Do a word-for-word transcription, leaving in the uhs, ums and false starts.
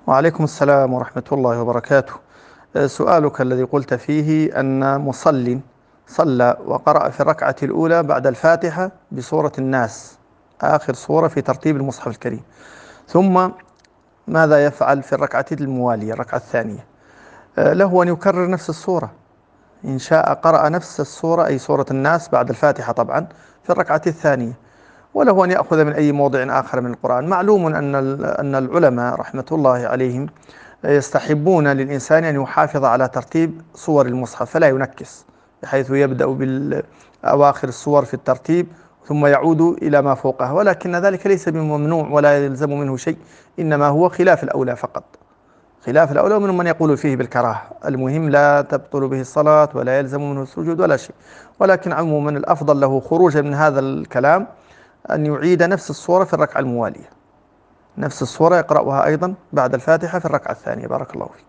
وعليكم السلام ورحمة الله وبركاته. آه، سؤالك الذي قلت فيه أن مصل صلى وقرأ في الركعة الأولى بعد الفاتحة بسورة الناس، آخر سورة في ترتيب المصحف الكريم، ثم ماذا يفعل في الركعة الموالية الركعة الثانية؟ آه، له أن يكرر نفس السورة. إن شاء قرأ نفس السورة أي سورة الناس بعد الفاتحة طبعا في الركعة الثانية، وله أن يأخذ من أي موضع آخر من القرآن. معلوم أن أن العلماء رحمة الله عليهم يستحبون للإنسان أن يحافظ على ترتيب صور المصحف فلا ينكس، بحيث يبدأ بالأواخر الصور في الترتيب ثم يعود إلى ما فوقها، ولكن ذلك ليس بممنوع ولا يلزم منه شيء، إنما هو خلاف الأولى فقط. خلاف الأولى، ومنهم من يقول فيه بالكراهة. المهم لا تبطل به الصلاة ولا يلزم منه السجود ولا شيء، ولكن عموما الأفضل له خروجا من هذا الكلام أن يعيد نفس الصورة في الركعة الموالية، نفس الصورة يقرأها أيضا بعد الفاتحة في الركعة الثانية. بارك الله فيك.